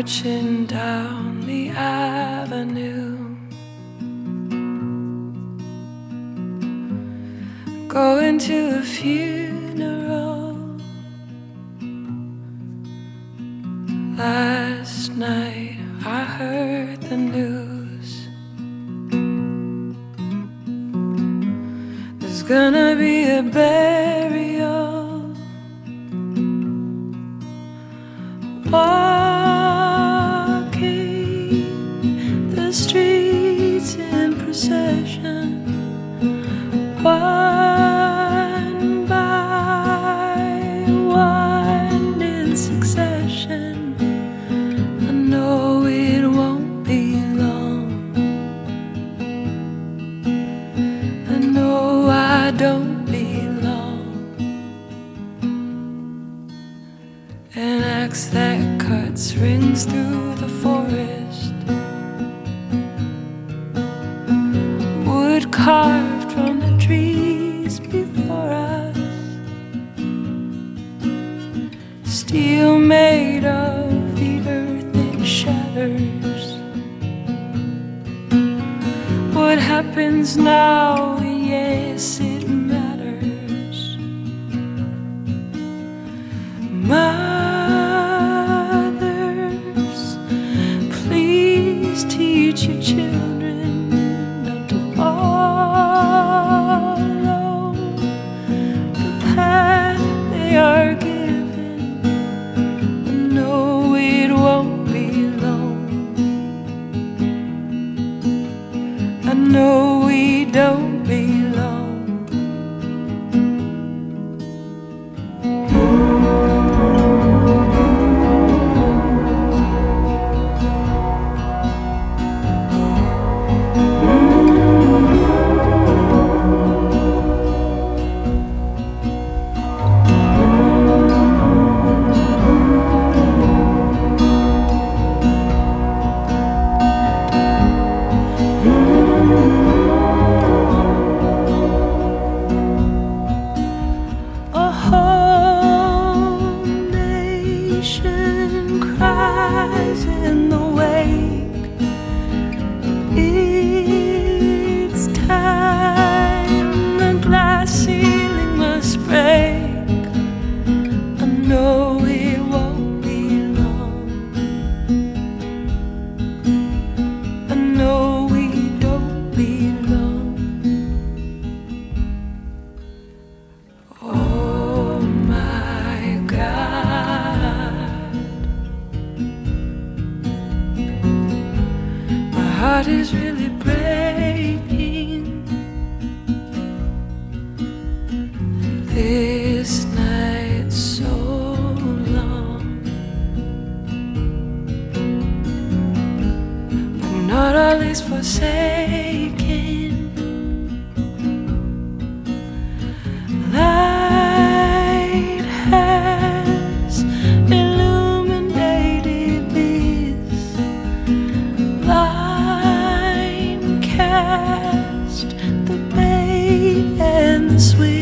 marching down the avenue, going to a funeral. Last night I heard the news. There's gonna be a burial. Walking the streets in procession, one by one in succession. I know it won't be long. I know I don't belong. An axe that cuts rings through the forest, wood carved from the trees before us, steel made of the earth it shatters. What happens now, yes, it matters. Mothers, please teach your children not to follow the path they are given. I know it won't be long. I know we don't belong. A whole nation cries in the wake. It's time the glass ceiling must break. I know it won't be long. I know we don't belong. Oh my God, my heart is really breaking. This night's so long, but not all is forsaken. Light has illuminated this line, cast the bait and the switch.